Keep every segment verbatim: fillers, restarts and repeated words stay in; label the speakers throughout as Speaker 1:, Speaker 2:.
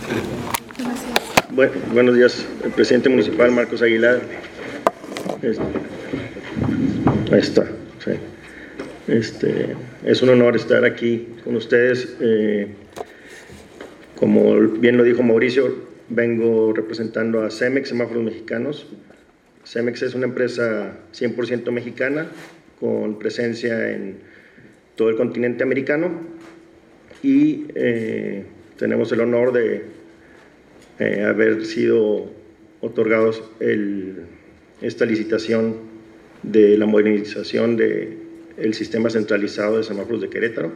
Speaker 1: Bueno, buenos días, el presidente municipal Marcos Aguilar. Este, ahí está. Sí. Este, es un honor estar aquí con ustedes. Eh, como bien lo dijo Mauricio, vengo representando a Cemex, Semáforos Mexicanos. Cemex es una empresa cien por ciento mexicana, con presencia en todo el continente americano, y eh, tenemos el honor de eh, haber sido otorgados el, esta licitación de la modernización del sistema centralizado de semáforos de Querétaro.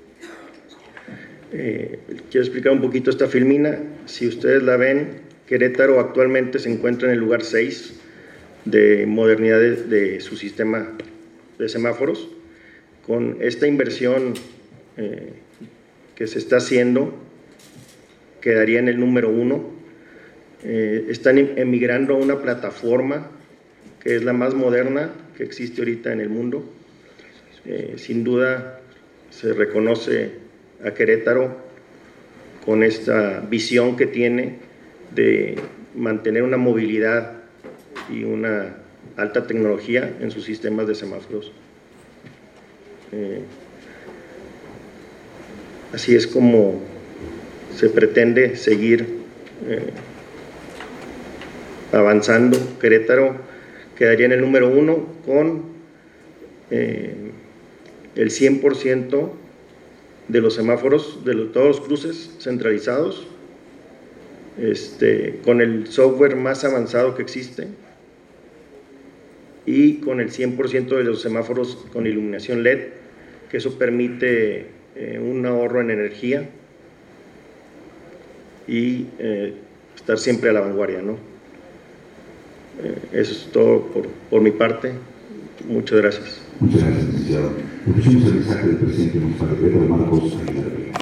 Speaker 1: Eh, quiero explicar un poquito esta filmina. Si ustedes la ven, Querétaro actualmente se encuentra en el lugar seis de modernidad de, de su sistema de semáforos. Con esta inversión eh, que se está haciendo, quedaría en el número uno. Eh, están emigrando a una plataforma que es la más moderna que existe ahorita en el mundo. Eh, sin duda se reconoce a Querétaro con esta visión que tiene de mantener una movilidad y una alta tecnología en sus sistemas de semáforos. Eh, así es como se pretende seguir eh, avanzando. Querétaro quedaría en el número uno con eh, el cien por ciento de los semáforos, de los, todos los cruces centralizados, este, con el software más avanzado que existe, y con el cien por ciento de los semáforos con iluminación L E D, que eso permite eh, un ahorro en energía y eh, estar siempre a la vanguardia, ¿no? Eh, eso es todo por, por mi parte. Muchas gracias.
Speaker 2: Muchas gracias, licenciado. Escuchemos el mensaje del presidente municipal de Marcos Aguilar.